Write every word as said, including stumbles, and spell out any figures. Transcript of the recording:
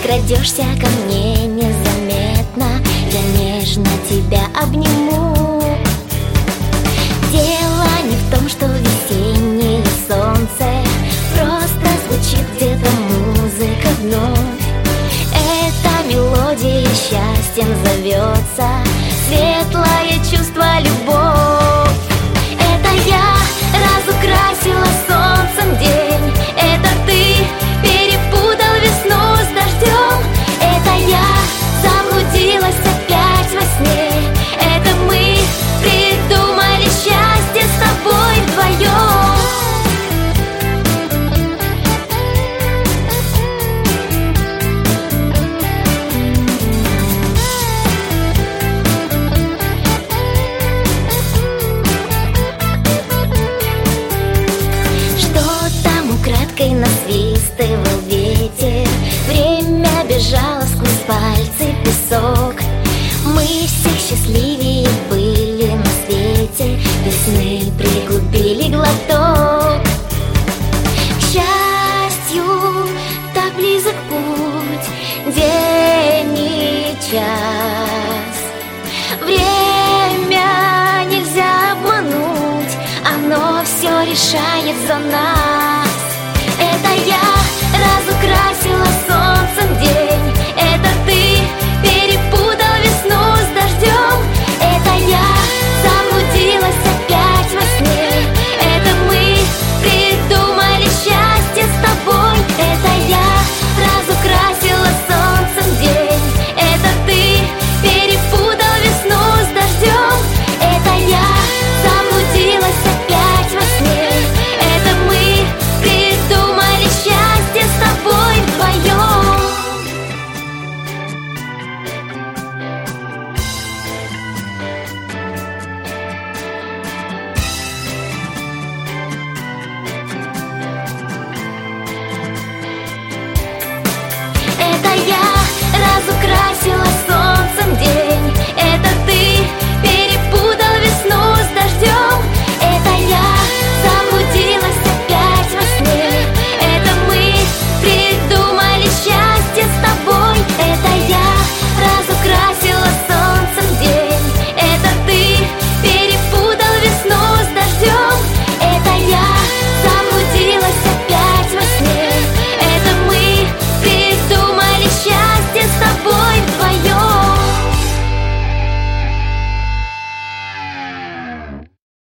подкрадешься ко мне незаметно, я нежно тебя обниму. Дело не в том, что весеннее солнце, просто звучит где-то музыка вновь. Эта мелодия счастьем зовется, светлое чувство, любовь. Это я разукрасила солнцем день, это ты перепутал весну с дождем. Это я заблудилась опять во сне, это мы придумали счастье с тобой вдвоем. Украдкой насвистывал ветер, время бежало сквозь пальцы песок. Мы всех счастливее были на свете, весны пригубили глоток. К счастью, так близок путь, день и час. Время нельзя обмануть, оно все решает за нас.